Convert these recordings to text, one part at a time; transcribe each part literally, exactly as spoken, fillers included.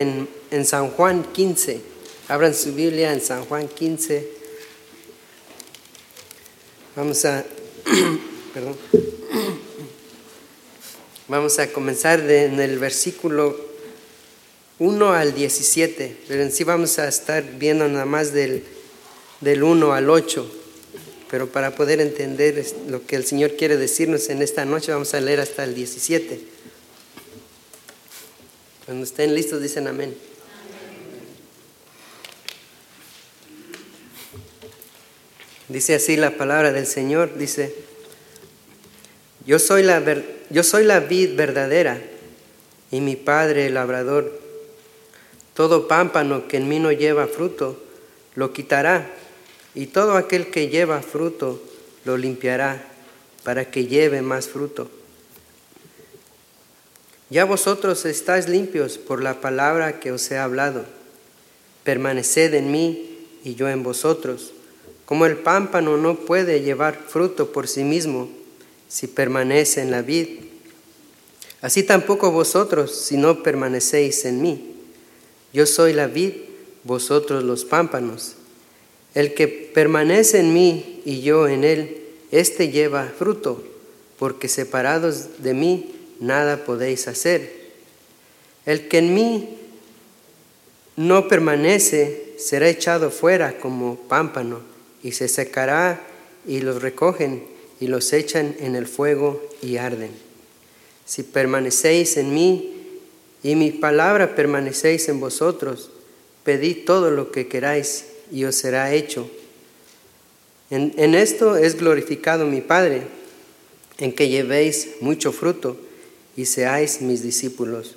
En, en San Juan quince, abran su Biblia en San Juan quince. Vamos a, perdón, vamos a comenzar de, en el versículo uno al diecisiete, pero en sí vamos a estar viendo nada más del, del uno al ocho, pero para poder entender lo que el Señor quiere decirnos en esta noche vamos a leer hasta el diecisiete. Cuando estén listos dicen amén. Amén. Dice así la palabra del Señor, dice: Yo soy la, ver, yo soy la vid verdadera y mi Padre el labrador. Todo pámpano que en mí no lleva fruto, lo quitará, y todo aquel que lleva fruto, lo limpiará, para que lleve más fruto. Ya vosotros estáis limpios por la palabra que os he hablado. Permaneced en mí y yo en vosotros. Como el pámpano no puede llevar fruto por sí mismo si permanece en la vid, así tampoco vosotros si no permanecéis en mí. Yo soy la vid, vosotros los pámpanos. El que permanece en mí y yo en él, éste lleva fruto, porque separados de mí nada podéis hacer. El que en mí no permanece será echado fuera como pámpano y se secará, y los recogen y los echan en el fuego y arden. Si permanecéis en mí y mi palabra permanecéis en vosotros, pedid todo lo que queráis y os será hecho. En, en esto es glorificado mi Padre, en que llevéis mucho fruto y seáis mis discípulos.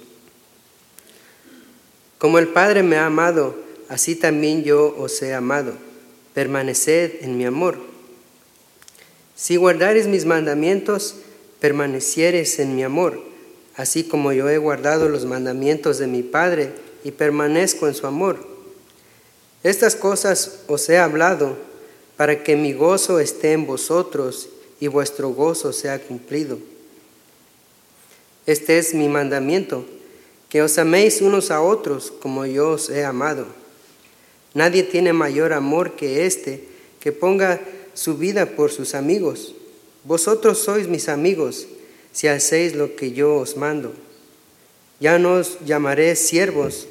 Como el Padre me ha amado, así también yo os he amado. Permaneced en mi amor. Si guardareis mis mandamientos, permaneciereis en mi amor, así como yo he guardado los mandamientos de mi Padre y permanezco en su amor. Estas cosas os he hablado para que mi gozo esté en vosotros y vuestro gozo sea cumplido. Este es mi mandamiento, que os améis unos a otros como yo os he amado. Nadie tiene mayor amor que este, que ponga su vida por sus amigos. Vosotros sois mis amigos, si hacéis lo que yo os mando. Ya no os llamaré siervos,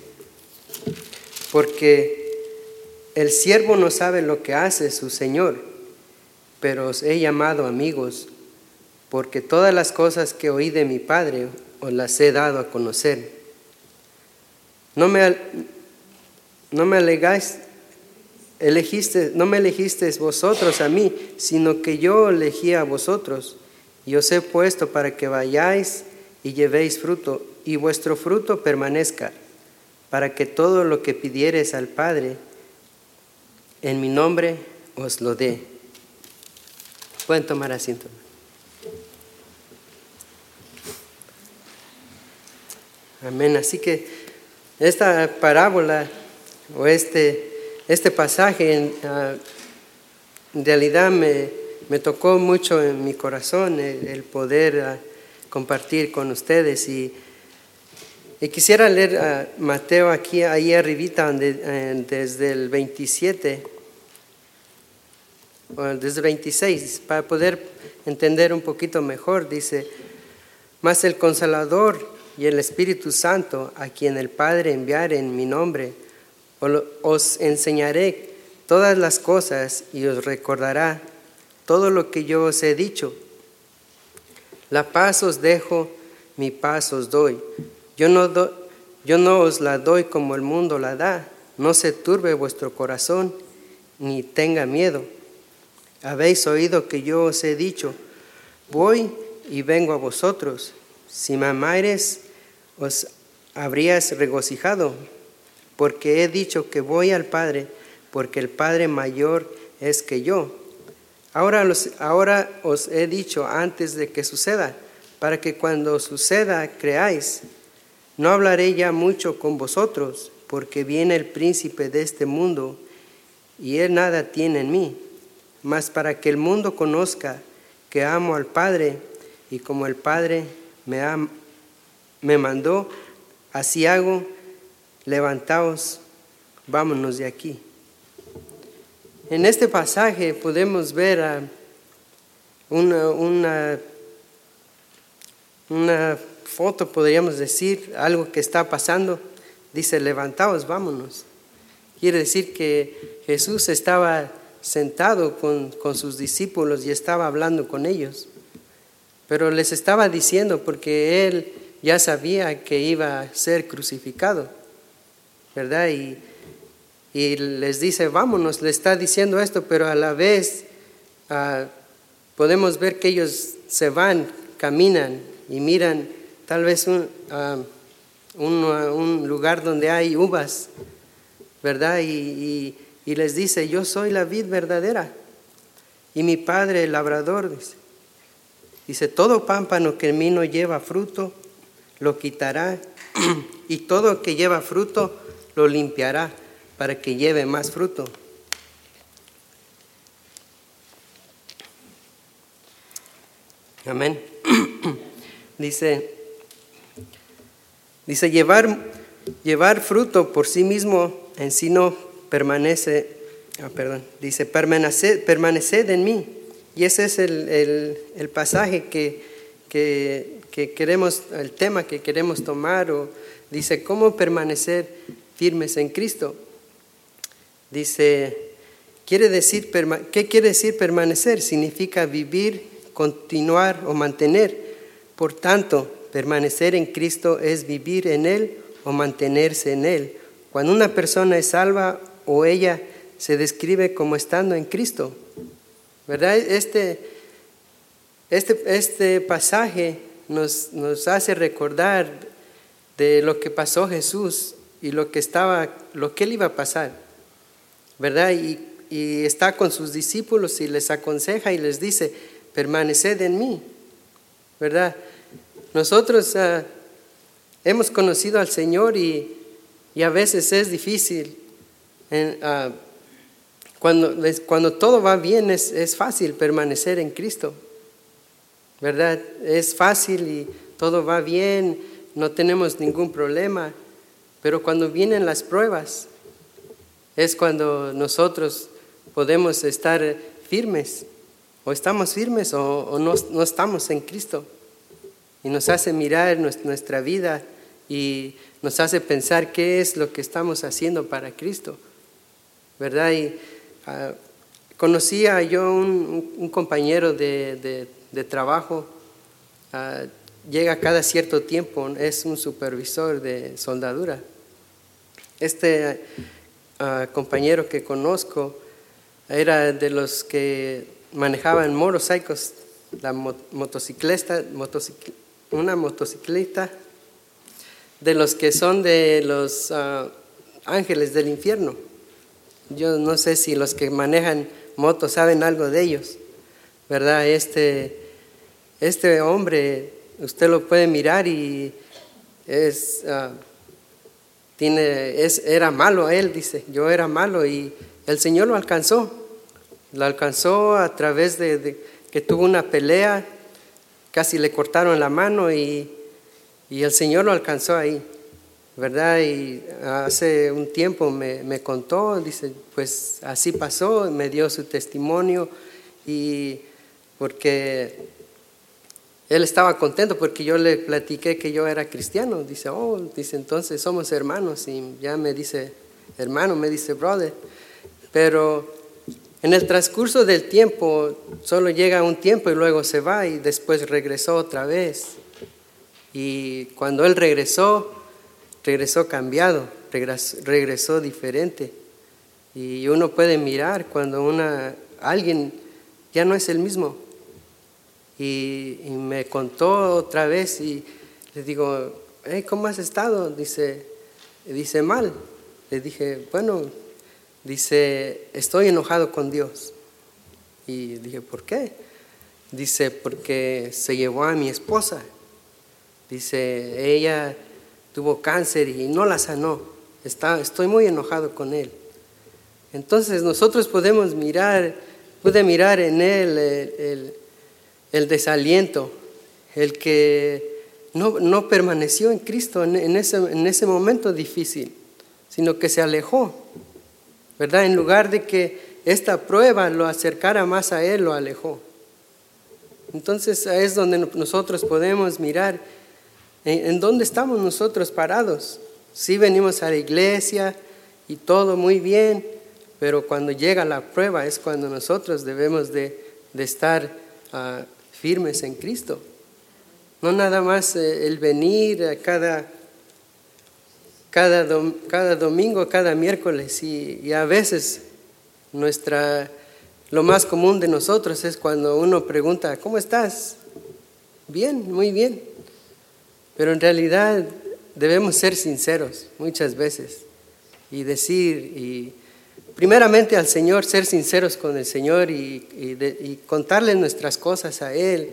porque el siervo no sabe lo que hace su Señor, pero os he llamado amigos, porque todas las cosas que oí de mi Padre os las he dado a conocer. No me, no me alegáis, elegiste, no me elegisteis vosotros a mí, sino que yo elegí a vosotros, y os he puesto para que vayáis y llevéis fruto, y vuestro fruto permanezca, para que todo lo que pidiereis al Padre en mi nombre os lo dé. Pueden tomar asiento. Amén. Así que esta parábola o este, este pasaje en, uh, en realidad me, me tocó mucho en mi corazón el, el poder uh, compartir con ustedes. Y, y quisiera leer a uh, Mateo aquí, ahí arribita, donde, uh, desde el veintisiete, o desde el veintiséis, para poder entender un poquito mejor. Dice: Mas el Consolador y el Espíritu Santo, a quien el Padre enviare en mi nombre, os enseñaré todas las cosas y os recordará todo lo que yo os he dicho. La paz os dejo, mi paz os doy. Yo no, do, yo no os la doy como el mundo la da. No se turbe vuestro corazón, ni tenga miedo. Habéis oído que yo os he dicho: voy y vengo a vosotros. Si me amares, os habrías regocijado, porque he dicho que voy al Padre, porque el Padre mayor es que yo. Ahora, los, ahora os he dicho antes de que suceda, para que cuando suceda creáis. No hablaré ya mucho con vosotros, porque viene el príncipe de este mundo, y él nada tiene en mí. Mas para que el mundo conozca que amo al Padre, y como el Padre me, ha, me mandó, así hago, levantaos, vámonos de aquí. En este pasaje podemos ver a una, una, una foto, podríamos decir, algo que está pasando. Dice, levantaos, vámonos. Quiere decir que Jesús estaba sentado con, con sus discípulos y estaba hablando con ellos. Pero les estaba diciendo porque Él ya sabía que iba a ser crucificado, ¿verdad? Y, y les dice, vámonos, le está diciendo esto, pero a la vez uh, podemos ver que ellos se van, caminan y miran tal vez un, uh, un, uh, un lugar donde hay uvas, ¿verdad? Y, y, y les dice, yo soy la vid verdadera y mi padre el labrador. Dice, dice todo pámpano que en mí no lleva fruto, lo quitará, y todo que lleva fruto, lo limpiará, para que lleve más fruto. Amén. Dice, dice llevar, llevar fruto por sí mismo en sí no permanece, ah, perdón, dice permaneced, permaneced en mí. Y ese es el, el, el pasaje que, que, que queremos, el tema que queremos tomar. O dice, ¿cómo permanecer firmes en Cristo? Dice, quiere decir, ¿qué quiere decir permanecer? Significa vivir, continuar o mantener. Por tanto, permanecer en Cristo es vivir en Él o mantenerse en Él. Cuando una persona es salva o ella se describe como estando en Cristo, ¿verdad? Este, este, este pasaje nos, nos hace recordar de lo que pasó Jesús y lo que estaba, lo que Él iba a pasar, ¿verdad? Y, y está con sus discípulos y les aconseja y les dice, permaneced en mí, ¿verdad? Nosotros uh, hemos conocido al Señor y, y a veces es difícil. En, uh, cuando, cuando todo va bien es, es fácil permanecer en Cristo, ¿verdad? Es fácil y todo va bien, no tenemos ningún problema. Pero cuando vienen las pruebas, es cuando nosotros podemos estar firmes, o estamos firmes o, o no, no estamos en Cristo. Y nos hace mirar nuestra vida y nos hace pensar qué es lo que estamos haciendo para Cristo, ¿verdad? Y uh, conocía yo un, un compañero de, de, de trabajo, uh, llega cada cierto tiempo, es un supervisor de soldadura. Este uh, compañero que conozco era de los que manejaban motorcycles, la motocicleta, motocic, una motocicleta, de los que son de los uh, ángeles del infierno. Yo no sé si los que manejan motos saben algo de ellos, ¿verdad? Este, este hombre, usted lo puede mirar y es... Uh, Tiene, es, era malo él, dice, yo era malo y el Señor lo alcanzó, lo alcanzó a través de, de que tuvo una pelea, casi le cortaron la mano y, y el Señor lo alcanzó ahí, ¿verdad? Y hace un tiempo me, me contó, dice, pues así pasó, me dio su testimonio y porque... Él estaba contento porque yo le platiqué que yo era cristiano. Dice, oh, dice, entonces somos hermanos. Y ya me dice, hermano, me dice, brother. Pero en el transcurso del tiempo, solo llega un tiempo y luego se va y después regresó otra vez. Y cuando él regresó, regresó cambiado, regresó, regresó diferente. Y uno puede mirar cuando una, alguien ya no es el mismo. Y, y me contó otra vez y le digo, hey, ¿cómo has estado? Dice, dice mal. Le dije, bueno, dice, estoy enojado con Dios. Y dije, ¿por qué? Dice, porque se llevó a mi esposa. Dice, ella tuvo cáncer y no la sanó. Está, estoy muy enojado con él. Entonces nosotros podemos mirar, pude mirar en él el, el el desaliento, el que no, no permaneció en Cristo en, en, ese, en ese momento difícil. sino que se alejó, ¿verdad? En lugar de que esta prueba lo acercara más a Él, lo alejó. Entonces es donde nosotros podemos mirar en, en dónde estamos nosotros parados. Sí venimos a la iglesia y todo muy bien, pero cuando llega la prueba es cuando nosotros debemos de, de estar uh, firmes en Cristo. No nada más eh, el venir a cada, cada, dom, cada domingo, cada miércoles, y, y a veces nuestra, lo más común de nosotros es cuando uno pregunta, ¿cómo estás? Bien, muy bien. Pero en realidad debemos ser sinceros muchas veces y decir, y primeramente al Señor, ser sinceros con el Señor y, y, de, y contarle nuestras cosas a Él.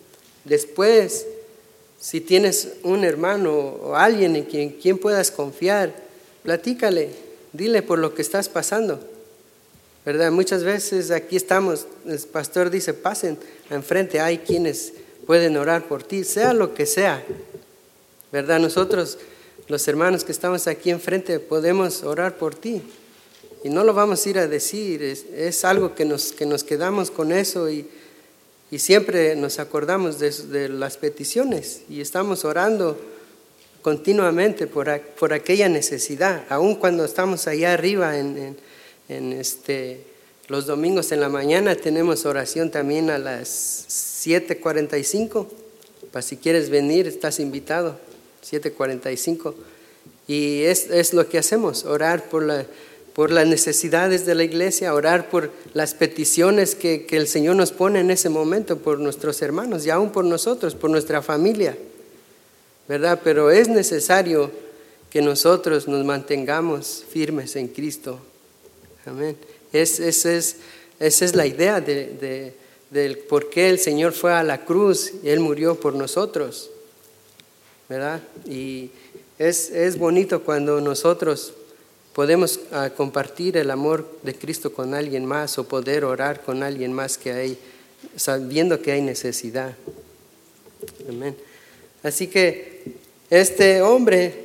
Después, si tienes un hermano o alguien en quien, quien puedas confiar, platícale, dile por lo que estás pasando, ¿verdad? Muchas veces aquí estamos, el pastor dice, pasen enfrente, hay quienes pueden orar por ti, sea lo que sea, ¿verdad? Nosotros, los hermanos que estamos aquí enfrente, podemos orar por ti y no lo vamos a ir a decir, es, es algo que nos, que nos quedamos con eso y Y siempre nos acordamos de, de las peticiones y estamos orando continuamente por, por aquella necesidad. Aun cuando estamos allá arriba en, en, en este, los domingos en la mañana tenemos oración también a las siete cuarenta y cinco. Para si quieres venir, estás invitado, siete cuarenta y cinco. Y es, es lo que hacemos, orar por la... por las necesidades de la iglesia, orar por las peticiones que, que el Señor nos pone en ese momento, por nuestros hermanos y aún por nosotros, por nuestra familia, ¿verdad? Pero es necesario que nosotros nos mantengamos firmes en Cristo. Amén. Es, es, es, esa es la idea de, de, del por qué el Señor fue a la cruz y Él murió por nosotros, ¿verdad? Y es, es bonito cuando nosotros podemos uh, compartir el amor de Cristo con alguien más o poder orar con alguien más que hay, sabiendo que hay necesidad. Amén. Así que este hombre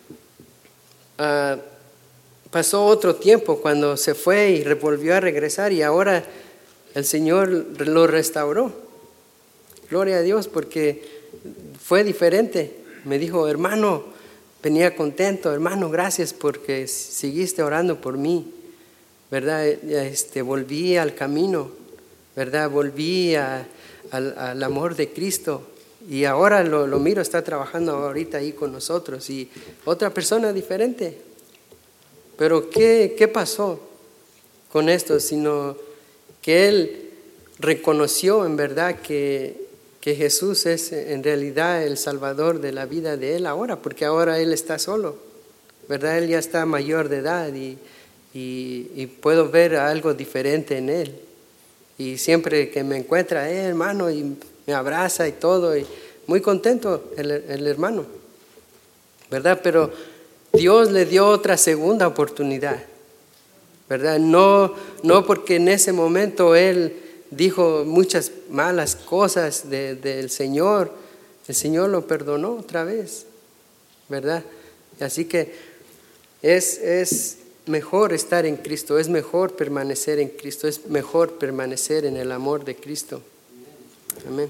uh, pasó otro tiempo cuando se fue y volvió a regresar y ahora el Señor lo restauró. Gloria a Dios porque fue diferente. Me dijo, hermano, venía contento, hermano, gracias porque seguiste orando por mí, ¿verdad? Este, volví al camino, ¿verdad? Volví a, al, al amor de Cristo y ahora lo, lo miro, está trabajando ahorita ahí con nosotros y otra persona diferente. Pero ¿qué, qué pasó con esto? Sino que él reconoció en verdad que que Jesús es en realidad el Salvador de la vida de él ahora, porque ahora él está solo, ¿verdad? Él ya está mayor de edad y, y, y puedo ver algo diferente en él. Y siempre que me encuentra, eh, hermano, y me abraza y todo, y muy contento el, el hermano, ¿verdad? Pero Dios le dio otra segunda oportunidad, ¿verdad? No, no porque en ese momento él dijo muchas malas cosas de, del Señor, el Señor lo perdonó otra vez, ¿verdad? Así que es, es mejor estar en Cristo, es mejor permanecer en Cristo, es mejor permanecer en el amor de Cristo. Amén.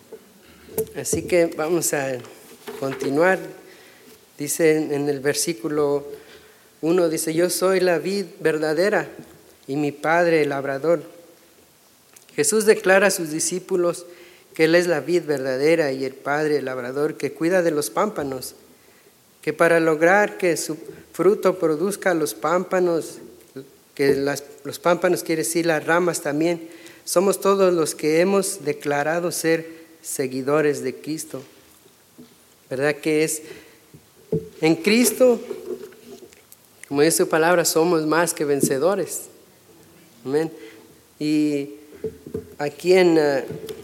Así que vamos a continuar. Dice en el versículo uno, dice, yo soy la vid verdadera y mi Padre el labrador. Jesús declara a sus discípulos que Él es la vid verdadera y el Padre el labrador que cuida de los pámpanos, que para lograr que su fruto produzca los pámpanos, que las, los pámpanos quiere decir las ramas también, somos todos los que hemos declarado ser seguidores de Cristo. ¿Verdad que es en Cristo? Como dice su palabra, somos más que vencedores. Amén. Y aquí en, uh,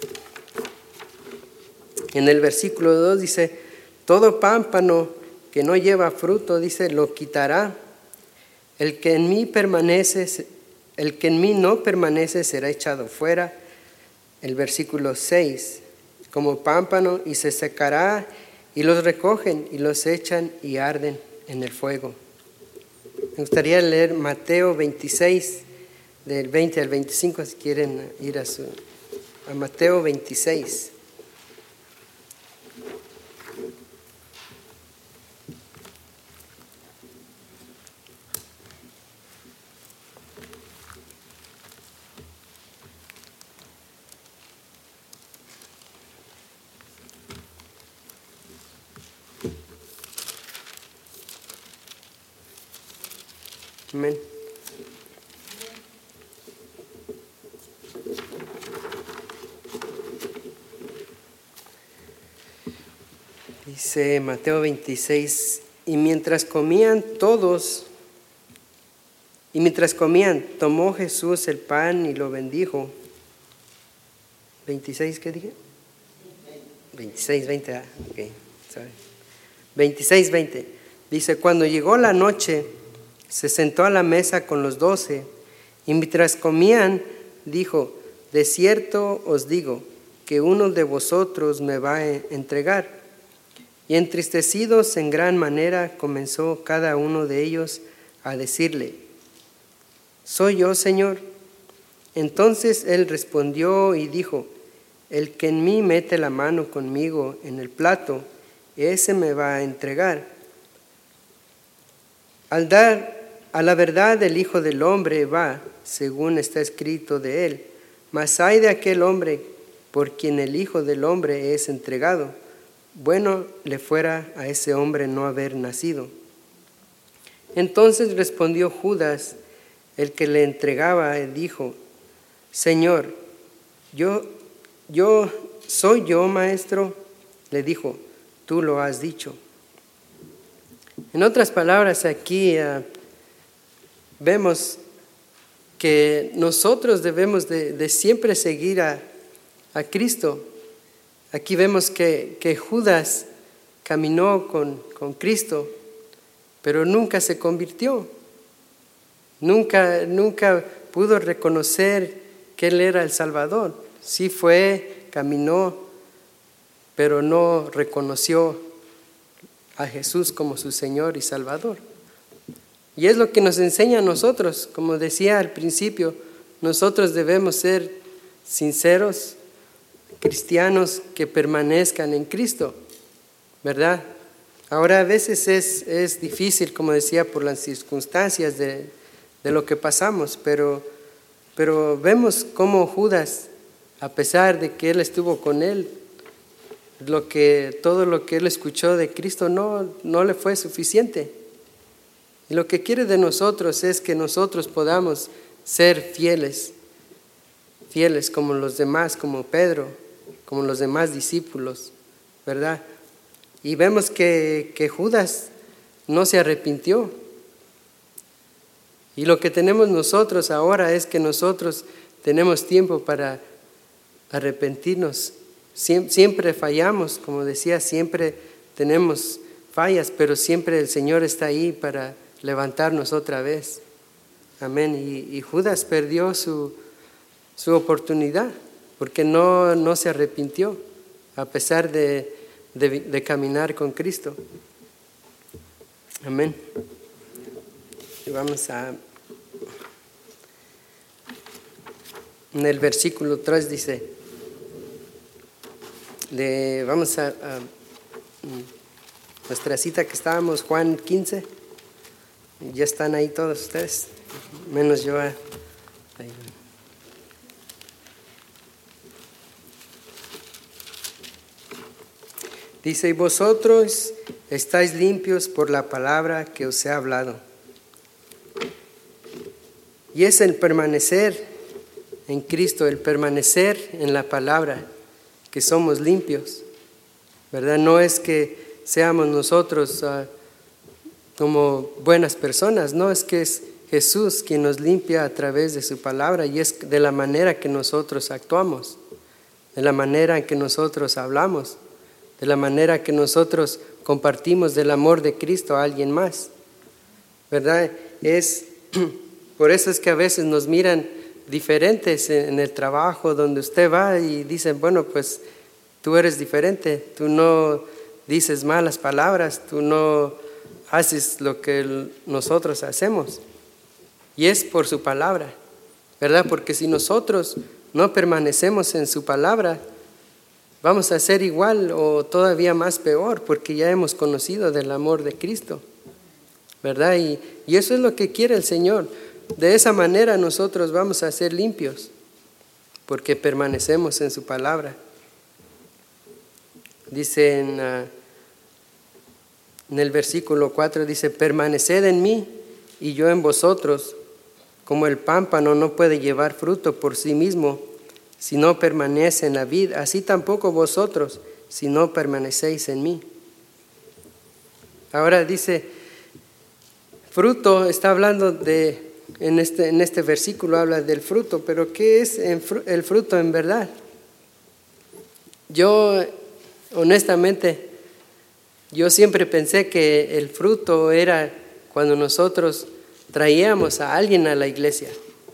en el versículo dos dice, todo pámpano que no lleva fruto, dice, lo quitará. El que en mí permanece, el que en mí no permanece será echado fuera. El versículo seis, como pámpano y se secará y los recogen y los echan y arden en el fuego. Me gustaría leer Mateo veintiséis, del veinte al veinticinco, si quieren ir a, su, a Mateo veintiséis. Amén. Dice Mateo veintiséis, y mientras comían todos, y mientras comían, tomó Jesús el pan y lo bendijo. ¿veintiséis qué dije? veintiséis, veinte, ah, ok, sorry. veintiséis, veinte. Dice, cuando llegó la noche, se sentó a la mesa con los doce, y mientras comían, dijo, de cierto os digo, que uno de vosotros me va a entregar. Y entristecidos en gran manera, comenzó cada uno de ellos a decirle, ¿soy yo, Señor? Entonces él respondió y dijo, el que en mí mete la mano conmigo en el plato, ese me va a entregar. Al dar a la verdad el Hijo del Hombre va, según está escrito de él, mas ay de aquel hombre por quien el Hijo del Hombre es entregado. Bueno le fuera a ese hombre no haber nacido. Entonces respondió Judas, el que le entregaba, y dijo, Señor, yo, yo, ¿soy yo, maestro? Le dijo, tú lo has dicho. En otras palabras, aquí uh, vemos que nosotros debemos de, de siempre seguir a, a Cristo. Aquí vemos que, que Judas caminó con, con Cristo, pero nunca se convirtió. Nunca, nunca pudo reconocer que Él era el Salvador. Sí fue, caminó, pero no reconoció a Jesús como su Señor y Salvador. Y es lo que nos enseña a nosotros. Como decía al principio, nosotros debemos ser sinceros, cristianos que permanezcan en Cristo, ¿verdad? Ahora a veces es, es difícil, como decía, por las circunstancias de, de lo que pasamos, pero, pero vemos cómo Judas, a pesar de que él estuvo con él, lo que, todo lo que él escuchó de Cristo no, no le fue suficiente. Y lo que quiere de nosotros es que nosotros podamos ser fieles, fieles como los demás, como Pedro, como los demás discípulos, ¿verdad? Y vemos que, que Judas no se arrepintió. Y lo que tenemos nosotros ahora es que nosotros tenemos tiempo para arrepentirnos. Siempre fallamos, como decía, siempre tenemos fallas, pero siempre el Señor está ahí para levantarnos otra vez. Amén. Y, y Judas perdió su, su oportunidad porque no, no se arrepintió a pesar de, de, de caminar con Cristo. Amén. Y vamos a... En el versículo tres dice, de, vamos a, a nuestra cita que estábamos, Juan quince. Ya están ahí todos ustedes, menos yo. Ahí. Dice, y vosotros estáis limpios por la palabra que os he hablado. Y es el permanecer en Cristo, el permanecer en la palabra, que somos limpios, ¿verdad? No es que seamos nosotros uh, como buenas personas, no, es que es Jesús quien nos limpia a través de su palabra, y es de la manera que nosotros actuamos, de la manera en que nosotros hablamos, de la manera que nosotros compartimos del amor de Cristo a alguien más, ¿verdad? Es, por eso es que a veces nos miran diferentes en el trabajo donde usted va y dicen, bueno, pues tú eres diferente, tú no dices malas palabras, tú no haces lo que nosotros hacemos. Y es por su palabra, ¿verdad? Porque si nosotros no permanecemos en su palabra, vamos a ser igual o todavía más peor, porque ya hemos conocido del amor de Cristo, ¿verdad? Y, y eso es lo que quiere el Señor. De esa manera nosotros vamos a ser limpios, porque permanecemos en su palabra. Dice en, uh, en el versículo cuatro, dice, permaneced en mí y yo en vosotros. Como el pámpano no puede llevar fruto por sí mismo si no permanece en la vid, así tampoco vosotros si no permanecéis en mí. Ahora dice, fruto, está hablando de, en este, en este versículo habla del fruto, pero ¿qué es el fruto en verdad? Yo, honestamente, yo siempre pensé que el fruto era cuando nosotros traíamos a alguien a la iglesia.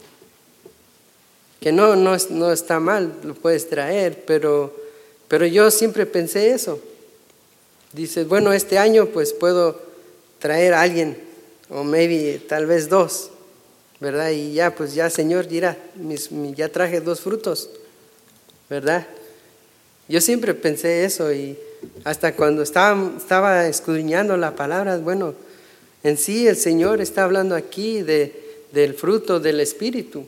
Que no, no, no está mal, lo puedes traer, pero, pero yo siempre pensé eso. Dices, bueno, este año pues puedo traer a alguien, o maybe tal vez dos, ¿verdad? Y ya, pues ya Señor dirá, mis, ya traje dos frutos, ¿verdad? Yo siempre pensé eso y hasta cuando estaba, estaba escudriñando la palabra, bueno, en sí el Señor está hablando aquí de, del fruto del Espíritu,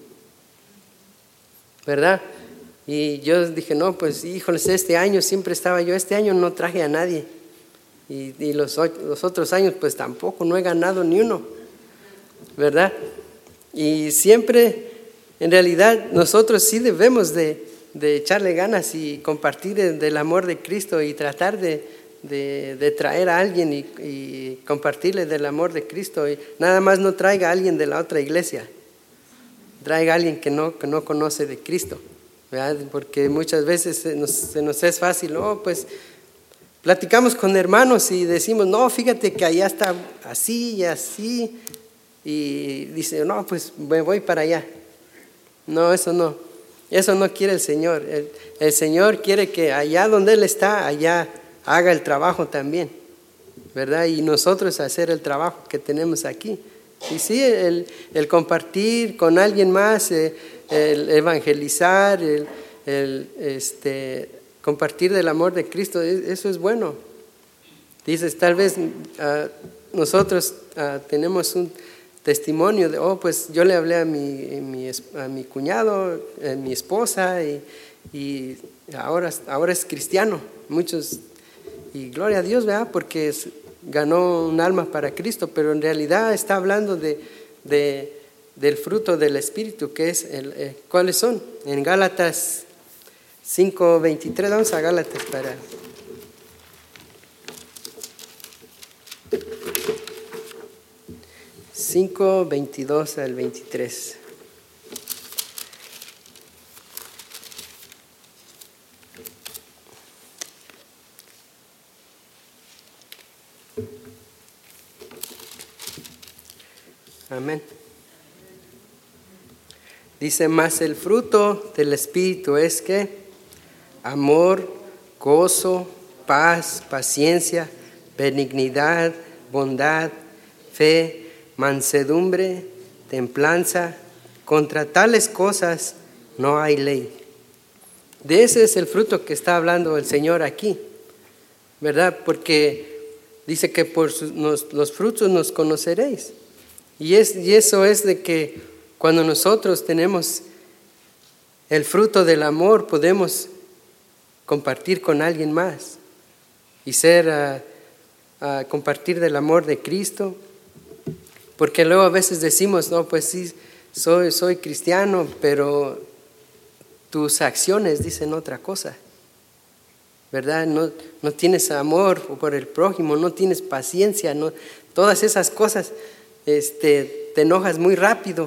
¿verdad? Y yo dije, no, pues híjoles, este año siempre estaba yo, este año no traje a nadie. Y, y los, los otros años pues tampoco, no he ganado ni uno, ¿verdad? Y siempre, en realidad, nosotros sí debemos de, de echarle ganas y compartir el, del amor de Cristo y tratar de, de, de traer a alguien y, y compartirle del amor de Cristo. Y nada más no traiga a alguien de la otra iglesia, traiga a alguien que no, que no conoce de Cristo, ¿verdad? Porque muchas veces se nos, se nos es fácil, oh, pues platicamos con hermanos y decimos, no, fíjate que allá está así y así, y dice, no, pues me voy para allá. No, eso no, eso no quiere el Señor. El, el Señor quiere que allá donde Él está, allá haga el trabajo también, ¿verdad? Y nosotros hacer el trabajo que tenemos aquí. Y sí, el, el compartir con alguien más, eh, el evangelizar, el, el este, compartir del amor de Cristo, eso es bueno. Dices, tal vez uh, nosotros uh, tenemos un testimonio de, oh, pues yo le hablé a mi, mi, a mi cuñado, a mi esposa, y, y ahora, ahora es cristiano. Muchos, y gloria a Dios, ¿verdad? Porque es, ganó un alma para Cristo, pero en realidad está hablando de, de, del fruto del Espíritu, que es, el, eh, ¿cuáles son? En Gálatas cinco veintitrés, vamos a Gálatas para... cinco veintidós al veintitrés. Amén. Dice, más el fruto del Espíritu es que amor, gozo, paz, paciencia, benignidad, bondad, fe, mansedumbre, templanza. Contra tales cosas no hay ley. De ese es el fruto que está hablando el Señor aquí, ¿verdad? Porque dice que por sus, nos, los frutos nos conoceréis. Y, es, y eso es de que cuando nosotros tenemos el fruto del amor, podemos compartir con alguien más y ser, uh, uh, compartir del amor de Cristo. Porque luego a veces decimos, no, pues sí, soy, soy cristiano, pero tus acciones dicen otra cosa, ¿verdad? No, no tienes amor por el prójimo, no tienes paciencia, no, todas esas cosas. Este, te enojas muy rápido.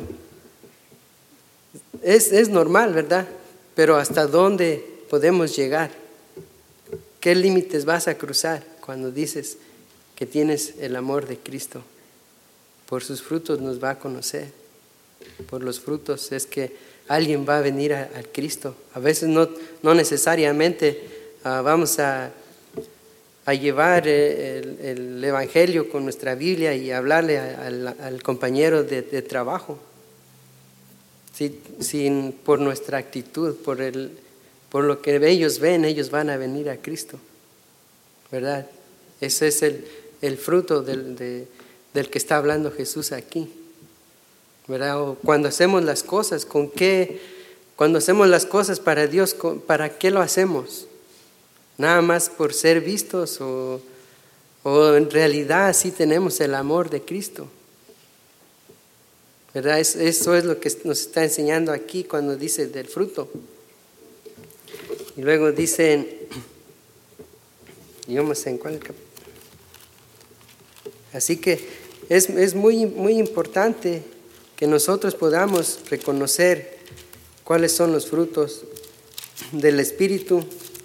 Es, es normal, ¿verdad? Pero ¿hasta dónde podemos llegar? ¿Qué límites vas a cruzar cuando dices que tienes el amor de Cristo? Por sus frutos nos va a conocer. Por los frutos es que alguien va a venir a, a Cristo. A veces no, no necesariamente uh, vamos a, a llevar el, el Evangelio con nuestra Biblia y hablarle al, al compañero de, de trabajo. Si, sin, por nuestra actitud, por, el, por lo que ellos ven, ellos van a venir a Cristo, ¿verdad? Ese es el, el fruto del, de, del que está hablando Jesús aquí, ¿verdad? O cuando hacemos las cosas, ¿con qué? Cuando hacemos las cosas para Dios, ¿para qué lo hacemos? ¿Nada más por ser vistos o, o en realidad sí tenemos el amor de Cristo? ¿Verdad? Eso es lo que nos está enseñando aquí cuando dice del fruto. Y luego dice, digamos, ¿en cuál capítulo? Así que es, es muy, muy importante que nosotros podamos reconocer cuáles son los frutos del Espíritu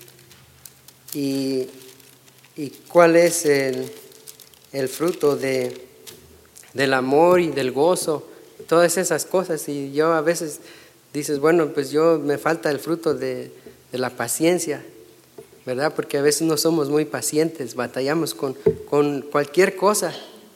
y, y cuál es el, el fruto de, del amor y del gozo. Todas esas cosas, y yo a veces dices, bueno, pues yo me falta el fruto de, de la paciencia, ¿verdad? Porque a veces no somos muy pacientes, batallamos con, con cualquier cosa.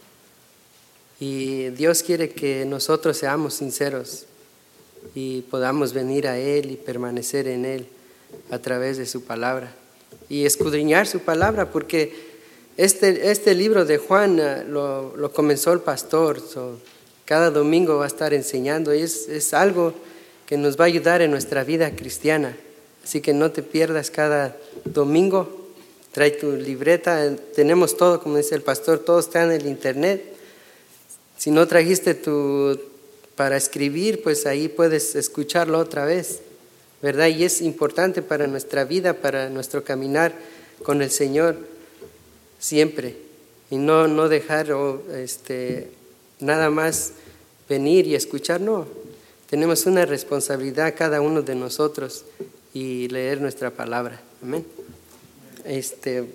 Y Dios quiere que nosotros seamos sinceros y podamos venir a Él y permanecer en Él a través de su palabra. Y escudriñar su palabra, porque este, este libro de Juan uh, lo, lo comenzó el pastor, so, cada domingo va a estar enseñando y es, es algo que nos va a ayudar en nuestra vida cristiana. Así que no te pierdas cada domingo, trae tu libreta, tenemos todo, como dice el pastor, todo está en el internet. Si no trajiste tu para escribir, pues ahí puedes escucharlo otra vez, ¿verdad? Y es importante para nuestra vida, para nuestro caminar con el Señor siempre. Y no, no dejar oh, este, nada más venir y escuchar, no. Tenemos una responsabilidad cada uno de nosotros y leer nuestra palabra. Amén. Este,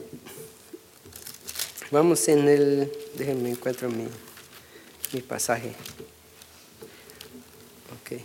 vamos en el, déjenme encuentro mi, mi pasaje. Okay.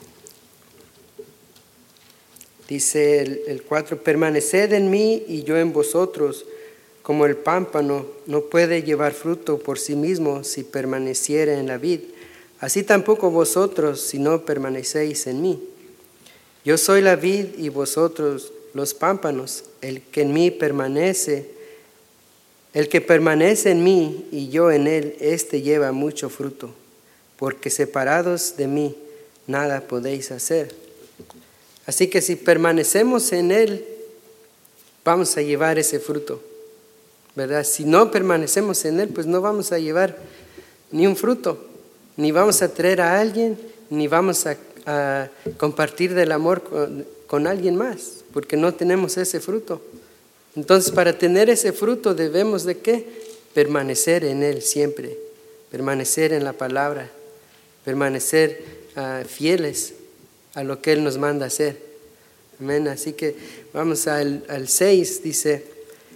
Dice el, el cuatro, permaneced en mí y yo en vosotros, como el pámpano no puede llevar fruto por sí mismo si permaneciere en la vid, así tampoco vosotros si no permanecéis en mí. Yo soy la vid y vosotros los pámpanos, el que en mí permanece, el que permanece en mí y yo en él, éste lleva mucho fruto, porque separados de mí nada podéis hacer. Así que si permanecemos en Él, vamos a llevar ese fruto, ¿verdad? Si no permanecemos en Él, pues no vamos a llevar ni un fruto, ni vamos a traer a alguien, ni vamos a, a compartir del amor con, con alguien más, porque no tenemos ese fruto. Entonces, para tener ese fruto debemos de ¿qué? Permanecer en Él siempre, permanecer en la palabra, permanecer Uh, fieles a lo que Él nos manda hacer. Amén. Así que vamos al, al seis, dice,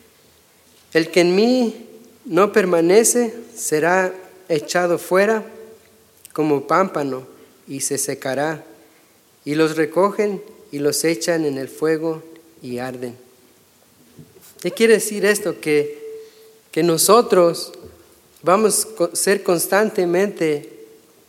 el que en mí no permanece será echado fuera como pámpano y se secará, y los recogen y los echan en el fuego y arden. ¿Qué quiere decir esto? Que, que nosotros vamos a ser constantemente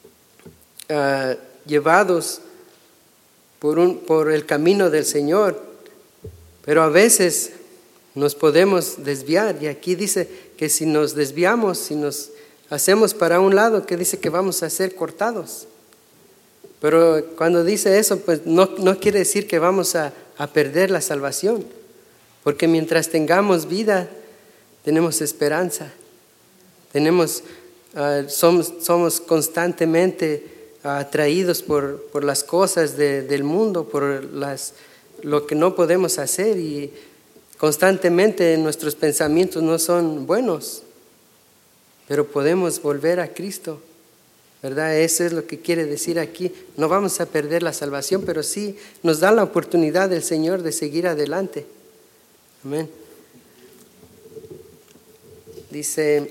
Uh, llevados por, un, por el camino del Señor, pero a veces nos podemos desviar, y aquí dice que si nos desviamos, si nos hacemos para un lado, que dice que vamos a ser cortados. Pero cuando dice eso, pues no, no quiere decir que vamos a, a perder la salvación, porque mientras tengamos vida tenemos esperanza, tenemos, uh, somos, somos constantemente atraídos por, por las cosas de, del mundo, por las, lo que no podemos hacer, y constantemente nuestros pensamientos no son buenos, pero podemos volver a Cristo, ¿verdad? Eso es lo que quiere decir aquí. No vamos a perder la salvación, pero sí nos da la oportunidad del Señor de seguir adelante. Amén. Dice...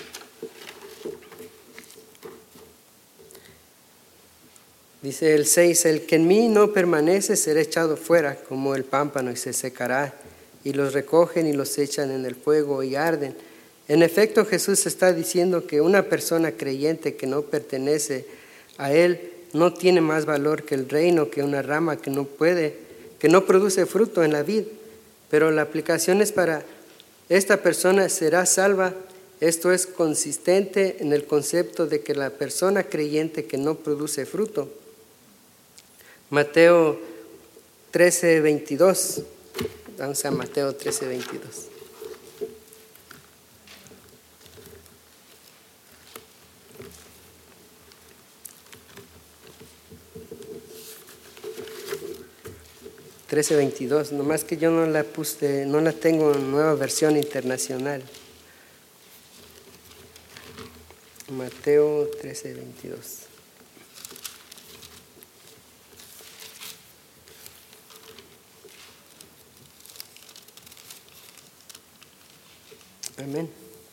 Dice el seis, el que en mí no permanece será echado fuera como el pámpano y se secará, y los recogen y los echan en el fuego y arden. En efecto, Jesús está diciendo que una persona creyente que no pertenece a Él no tiene más valor que el reino, que una rama que no puede, que no produce fruto en la vid. Pero la aplicación es para esta persona será salva. Esto es consistente en el concepto de que la persona creyente que no produce fruto. Mateo trece, veintidós. Vamos a Mateo trece, veintidós. trece, veintidós, nomás que yo no la puse, no la tengo en nueva versión internacional. Mateo trece, veintidós. Amén.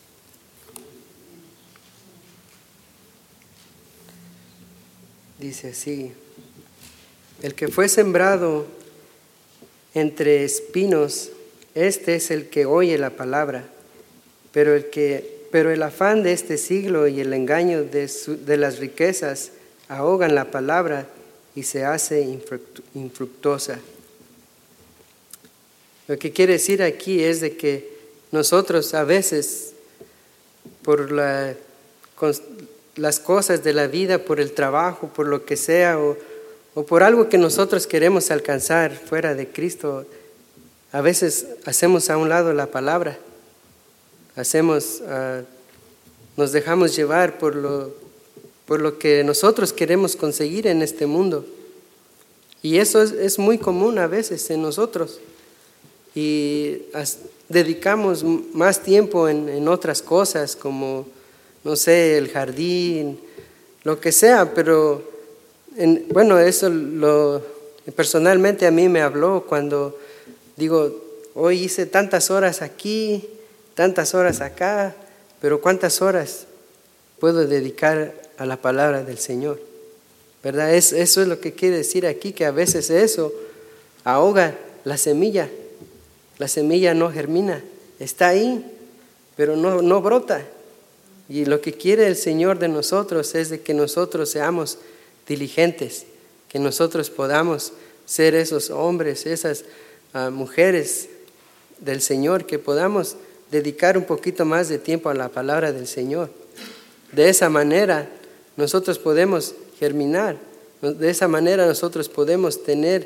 Dice así: el que fue sembrado entre espinos, este es el que oye la palabra, pero el que, pero el afán de este siglo y el engaño de, su, de las riquezas ahogan la palabra y se hace infructuosa. Lo que quiere decir aquí es de que nosotros a veces, por la, las cosas de la vida, por el trabajo, por lo que sea, o o por algo que nosotros queremos alcanzar fuera de Cristo, a veces hacemos a un lado la palabra, hacemos, uh, nos dejamos llevar por lo, por lo que nosotros queremos conseguir en este mundo. Y eso es, es muy común a veces en nosotros. Y as, dedicamos más tiempo en, en otras cosas como, no sé, el jardín, lo que sea, pero... En, bueno, eso lo, personalmente a mí me habló cuando digo, hoy hice tantas horas aquí, tantas horas acá, pero ¿cuántas horas puedo dedicar a la palabra del Señor? ¿Verdad? Es, eso es lo que quiere decir aquí, que a veces eso ahoga la semilla. La semilla no germina, está ahí, pero no, no brota. Y lo que quiere el Señor de nosotros es de que nosotros seamos diligentes, que nosotros podamos ser esos hombres, esas uh, mujeres del Señor, que podamos dedicar un poquito más de tiempo a la palabra del Señor. De esa manera nosotros podemos germinar, de esa manera nosotros podemos tener,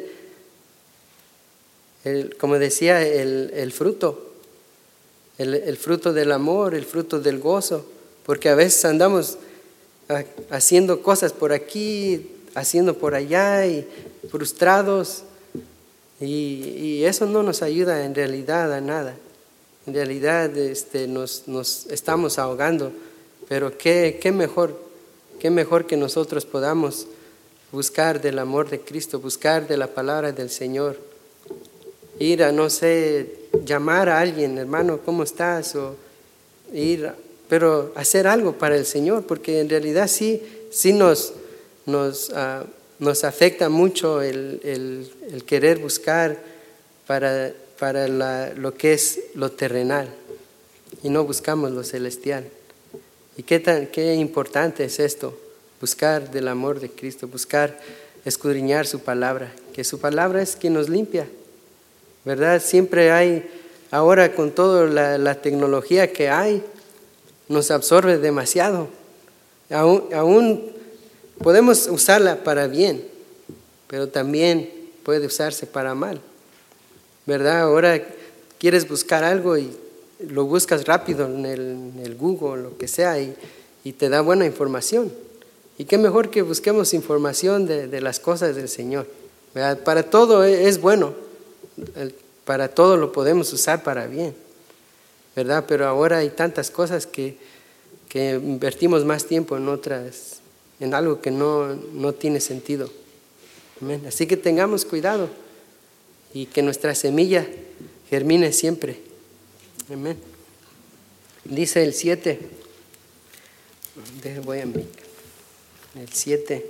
el, como decía, el, el fruto, el, el fruto del amor, el fruto del gozo, porque a veces andamos haciendo cosas por aquí, haciendo por allá y frustrados, y, y eso no nos ayuda en realidad a nada. En realidad este, nos, nos estamos ahogando, pero qué, qué mejor, qué mejor que nosotros podamos buscar del amor de Cristo, buscar de la palabra del Señor, ir a, no sé, llamar a alguien, hermano, ¿cómo estás? O ir a, pero hacer algo para el Señor, porque en realidad sí, sí nos, nos, uh, nos afecta mucho el, el, el querer buscar para, para la, lo que es lo terrenal y no buscamos lo celestial. Y qué, tan, qué importante es esto, buscar del amor de Cristo, buscar escudriñar su palabra, que su palabra es quien nos limpia, ¿verdad? Siempre hay, ahora con toda la, la tecnología que hay, nos absorbe demasiado. Aún, aún podemos usarla para bien, pero también puede usarse para mal, ¿verdad? Ahora quieres buscar algo y lo buscas rápido en el, en el Google, lo que sea, y, y te da buena información. Y qué mejor que busquemos información de, de las cosas del Señor, ¿verdad? Para todo es bueno, para todo lo podemos usar para bien, ¿verdad? Pero ahora hay tantas cosas que, que invertimos más tiempo en otras, en algo que no, no tiene sentido. Amén. Así que tengamos cuidado y que nuestra semilla germine siempre. Amén. Dice el siete. Voy a mí. El siete.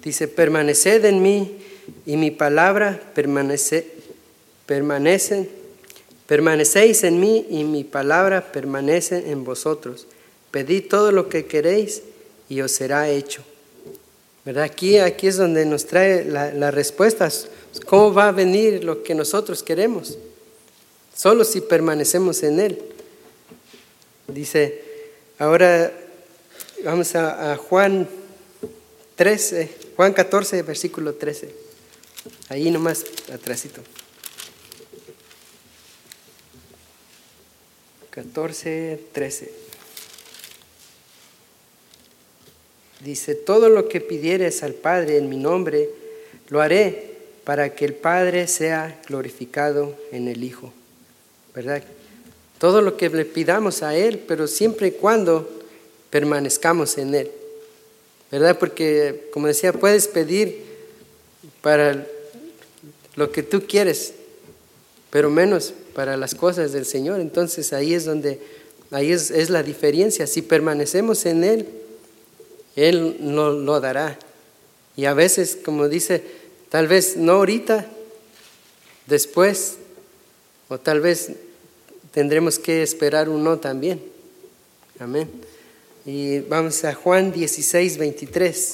Dice, permaneced en mí y mi palabra permanece, permanecen, permanecéis en mí y mi palabra permanece en vosotros. Pedid todo lo que queréis y os será hecho. ¿Verdad? Aquí, aquí es donde nos trae la, la respuesta. ¿Cómo va a venir lo que nosotros queremos? Solo si permanecemos en Él. Dice, ahora vamos a, a Juan trece, Juan catorce, versículo trece. Ahí nomás atrásito. catorce, trece. Dice, todo lo que pidieres al Padre en mi nombre, lo haré para que el Padre sea glorificado en el Hijo. ¿Verdad? Todo lo que le pidamos a Él, pero siempre y cuando permanezcamos en Él. ¿Verdad? Porque, como decía, puedes pedir para lo que tú quieres, pero menos para las cosas del Señor. Entonces ahí es donde, ahí es, es la diferencia. Si permanecemos en Él, Él nos lo dará. Y a veces, como dice, tal vez no ahorita, después, o tal vez tendremos que esperar un no también. Amén. Y vamos a Juan dieciséis, veintitrés.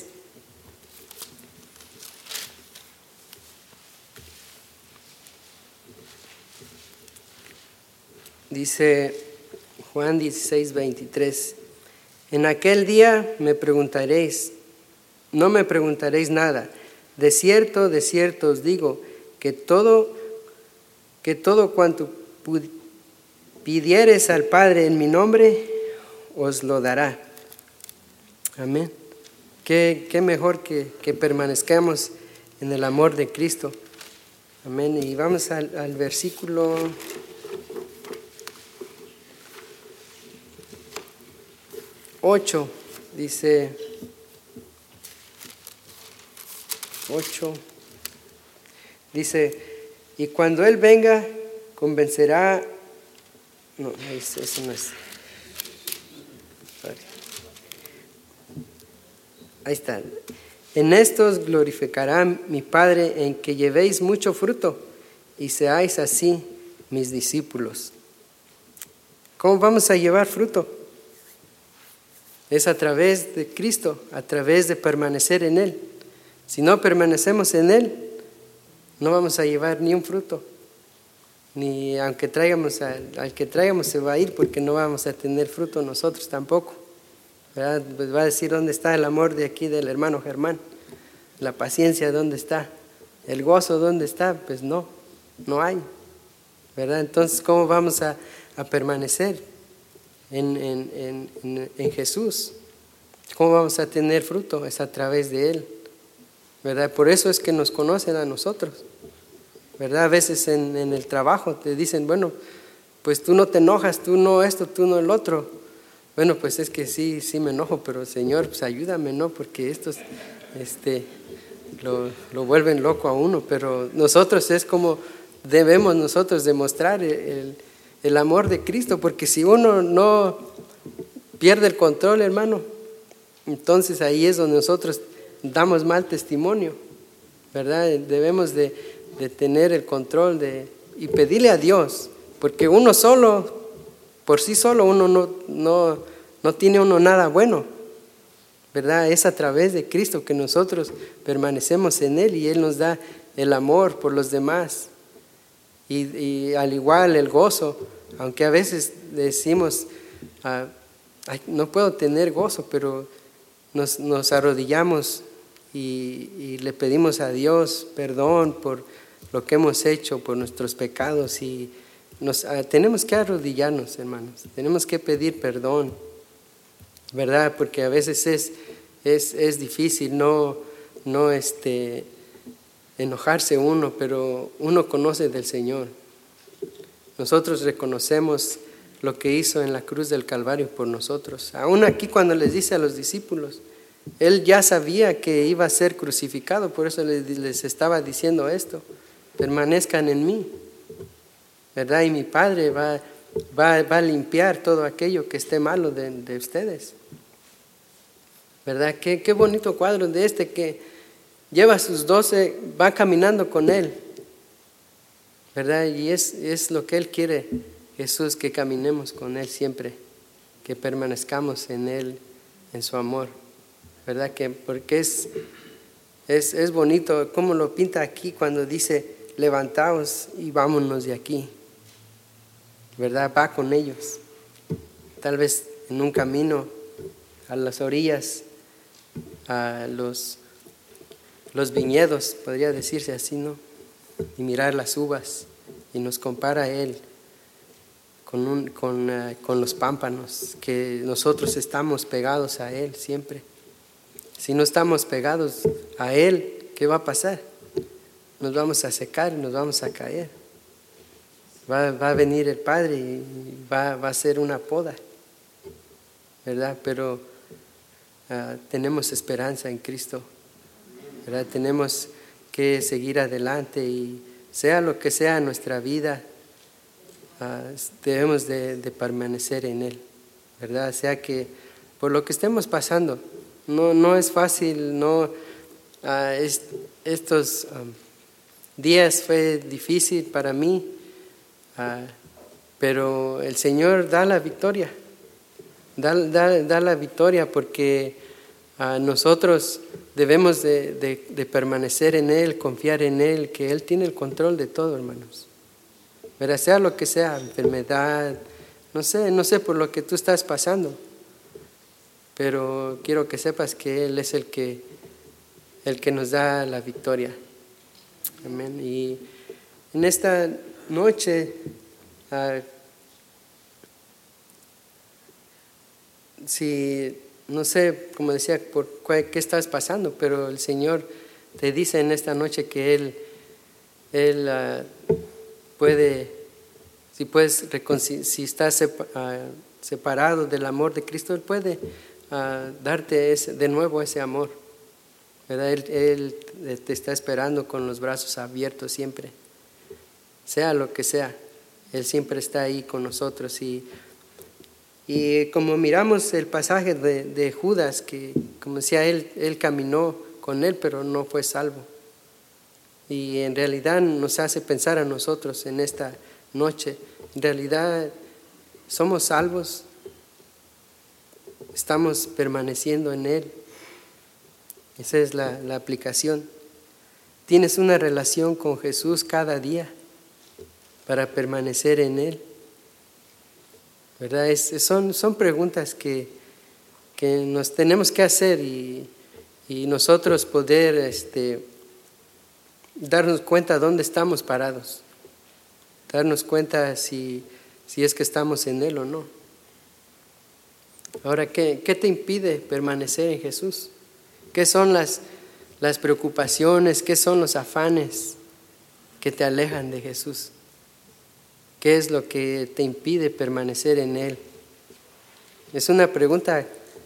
Dice Juan dieciséis, veintitrés. En aquel día me preguntaréis, no me preguntaréis nada. De cierto, de cierto os digo que todo, que todo cuanto pidiereis al Padre en mi nombre, os lo dará. Amén. Qué, qué mejor que, que permanezcamos en el amor de Cristo. Amén. Y vamos al, al versículo ocho. Dice ocho. Dice, y cuando Él venga, convencerá. No, eso no es. Ahí está. En estos glorificará mi Padre, en que llevéis mucho fruto y seáis así mis discípulos. ¿Cómo vamos a llevar fruto? Es a través de Cristo, a través de permanecer en Él. Si no permanecemos en Él, no vamos a llevar ni un fruto. Ni aunque traigamos al, al que traigamos se va a ir, porque no vamos a tener fruto nosotros tampoco. ¿Verdad? Pues va a decir, ¿dónde está el amor de aquí del hermano Germán? La paciencia, ¿dónde está? El gozo, ¿dónde está? Pues no, no hay. ¿Verdad? Entonces, ¿cómo vamos a, a permanecer en, en, en, en, en Jesús? ¿Cómo vamos a tener fruto? Es a través de Él. ¿Verdad? Por eso es que nos conocen a nosotros. ¿Verdad? A veces en, en el trabajo te dicen, bueno, pues tú no te enojas, tú no esto, tú no el otro. Bueno, pues es que sí, sí me enojo, pero Señor, pues ayúdame, ¿no? Porque estos este, lo, lo vuelven loco a uno, pero nosotros es como debemos nosotros demostrar el, el amor de Cristo, porque si uno no pierde el control, hermano, entonces ahí es donde nosotros damos mal testimonio, ¿verdad? Debemos de, de tener el control de, y pedirle a Dios, porque uno solo... Por sí solo uno no, no, no tiene uno nada bueno, ¿verdad? Es a través de Cristo que nosotros permanecemos en Él y Él nos da el amor por los demás. Y, y al igual el gozo, aunque a veces decimos, ah, ay, no puedo tener gozo, pero nos, nos arrodillamos y, y le pedimos a Dios perdón por lo que hemos hecho, por nuestros pecados y Nos, uh, tenemos que arrodillarnos, hermanos, tenemos que pedir perdón, ¿verdad? Porque a veces es, es, es difícil no, no este, enojarse uno, pero uno conoce del Señor. Nosotros reconocemos lo que hizo en la cruz del Calvario por nosotros. Aún aquí cuando les dice a los discípulos, Él ya sabía que iba a ser crucificado, por eso les, les estaba diciendo esto, permanezcan en mí. ¿Verdad? Y mi Padre va, va, va a limpiar todo aquello que esté malo de, de ustedes. ¿Verdad? Qué, qué bonito cuadro de este que, lleva a sus doce, va caminando con Él, ¿verdad? Y es, es lo que Él quiere, Jesús, que caminemos con Él siempre, que permanezcamos en Él, en su amor, ¿verdad? Que porque es, es, es bonito cómo lo pinta aquí cuando dice, levantaos y vámonos de aquí, ¿verdad? Va con ellos, tal vez en un camino a las orillas, a los, los viñedos, podría decirse así, ¿no? Y mirar las uvas, y nos compara a Él con, un, con, uh, con los pámpanos, que nosotros estamos pegados a Él siempre. Si no estamos pegados a Él, ¿qué va a pasar? Nos vamos a secar y nos vamos a caer. Va, va a venir el Padre y va, va a ser una poda, ¿verdad? Pero uh, tenemos esperanza en Cristo, ¿verdad? Tenemos que seguir adelante y sea lo que sea nuestra vida, uh, debemos de, de permanecer en Él, ¿verdad? Sea que por lo que estemos pasando, no, no es fácil, no, uh, es, estos um, días fue difícil para mí, uh, pero el Señor da la victoria, da, da, da la victoria porque uh, nosotros debemos de, de, de permanecer en Él, confiar en Él, que Él tiene el control de todo, hermanos. Pero sea lo que sea, enfermedad, no sé, no sé por lo que tú estás pasando, pero quiero que sepas que Él es el que, el que nos da la victoria. Amén. Y en esta noche, uh, si... no sé, como decía, por qué estás pasando, pero el Señor te dice en esta noche que Él, Él uh, puede, si puedes, si estás separado del amor de Cristo, Él puede uh, darte ese, de nuevo ese amor, ¿verdad? Él, Él te está esperando con los brazos abiertos siempre, sea lo que sea, Él siempre está ahí con nosotros. Y Y como miramos el pasaje de, de Judas, que como decía él, él caminó con Él, pero no fue salvo. Y en realidad nos hace pensar a nosotros en esta noche, en realidad somos salvos, estamos permaneciendo en Él. Esa es la, la aplicación. Tienes una relación con Jesús cada día para permanecer en Él, ¿verdad? Es, son, son preguntas que, que nos tenemos que hacer y, y nosotros poder este, darnos cuenta dónde estamos parados, darnos cuenta si, si es que estamos en Él o no. Ahora, ¿qué, qué te impide permanecer en Jesús? ¿Qué son las, las preocupaciones? ¿Qué son los afanes que te alejan de Jesús? ¿Qué es lo que te impide permanecer en Él? Es una pregunta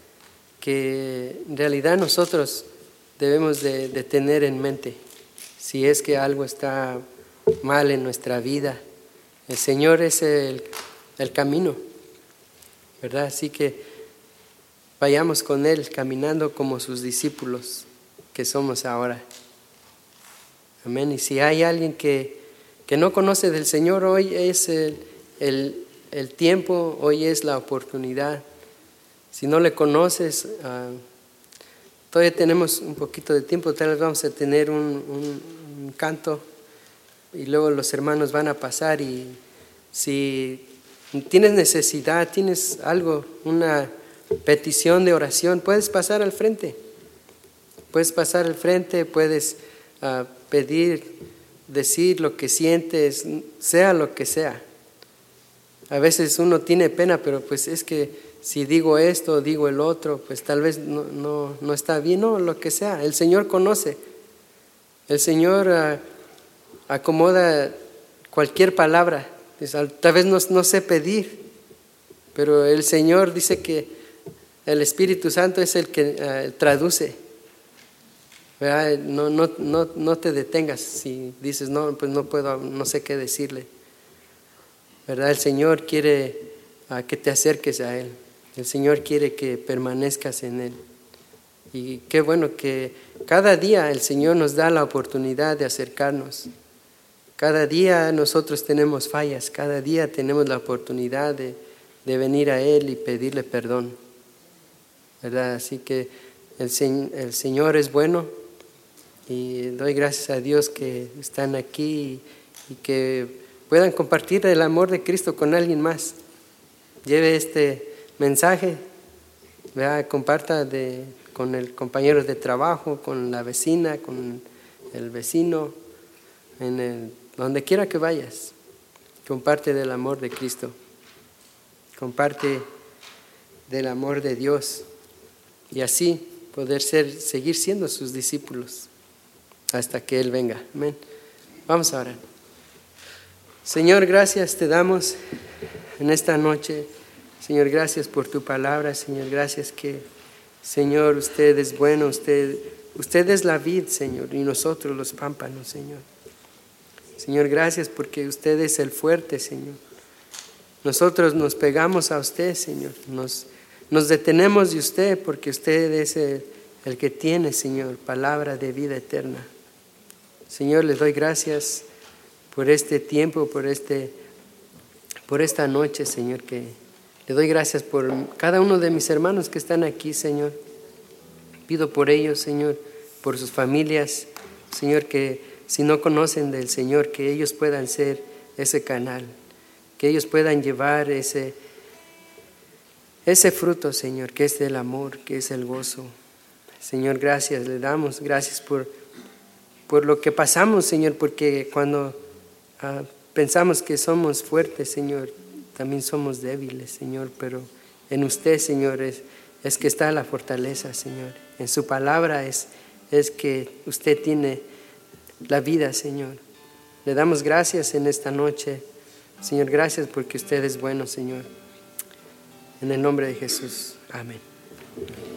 que en realidad nosotros debemos de, de tener en mente. Si es que algo está mal en nuestra vida, el Señor es el, el camino, ¿verdad? Así que vayamos con Él caminando como sus discípulos que somos ahora. Amén. Y si hay alguien que que no conoce del Señor, hoy es el, el, el tiempo, hoy es la oportunidad. Si no le conoces, uh, todavía tenemos un poquito de tiempo, tal vez vamos a tener un, un, un canto y luego los hermanos van a pasar, y si tienes necesidad, tienes algo, una petición de oración, puedes pasar al frente, puedes pasar al frente, puedes uh, pedir, decir lo que sientes, sea lo que sea. A veces uno tiene pena, pero pues es que si digo esto, digo el otro, pues tal vez no, no, no está bien, no, lo que sea. El Señor conoce, el Señor uh, acomoda cualquier palabra. Tal vez no, no sé pedir, pero el Señor dice que el Espíritu Santo es el que uh, traduce. No, no, no, no te detengas si dices, no, pues no puedo, no sé qué decirle, ¿verdad? El Señor quiere uh, que te acerques a Él. El Señor quiere que permanezcas en Él. Y qué bueno que cada día el Señor nos da la oportunidad de acercarnos. Cada día nosotros tenemos fallas, cada día tenemos la oportunidad de, de venir a Él y pedirle perdón, ¿verdad? Así que el, el Señor es bueno y doy gracias a Dios que están aquí y, y que puedan compartir el amor de Cristo con alguien más. Lleve este mensaje, ¿verdad? Comparta de, con el compañero de trabajo, con la vecina, con el vecino, en el donde quiera que vayas, comparte del amor de Cristo, comparte del amor de Dios y así poder ser, seguir siendo sus discípulos hasta que Él venga. Amén. Vamos a orar. Señor, gracias te damos en esta noche. Señor, gracias por tu palabra. Señor, gracias que, Señor, usted es bueno, usted, usted es la vid, Señor, y nosotros los pámpanos, Señor. Señor, gracias porque usted es el fuerte, Señor. Nosotros nos pegamos a usted, Señor. Nos, nos detenemos de usted porque usted es el, el que tiene, Señor, palabra de vida eterna. Señor, les doy gracias por este tiempo, por, este, por esta noche, Señor. Que le doy gracias por cada uno de mis hermanos que están aquí, Señor. Pido por ellos, Señor, por sus familias, Señor, que si no conocen del Señor, que ellos puedan ser ese canal, que ellos puedan llevar ese, ese fruto, Señor, que es el amor, que es el gozo. Señor, gracias, le damos gracias por, por lo que pasamos, Señor, porque cuando uh, pensamos que somos fuertes, Señor, también somos débiles, Señor, pero en usted, Señor, es, es que está la fortaleza, Señor. En su palabra es, es que usted tiene la vida, Señor. Le damos gracias en esta noche, Señor, gracias porque usted es bueno, Señor. En el nombre de Jesús, amén.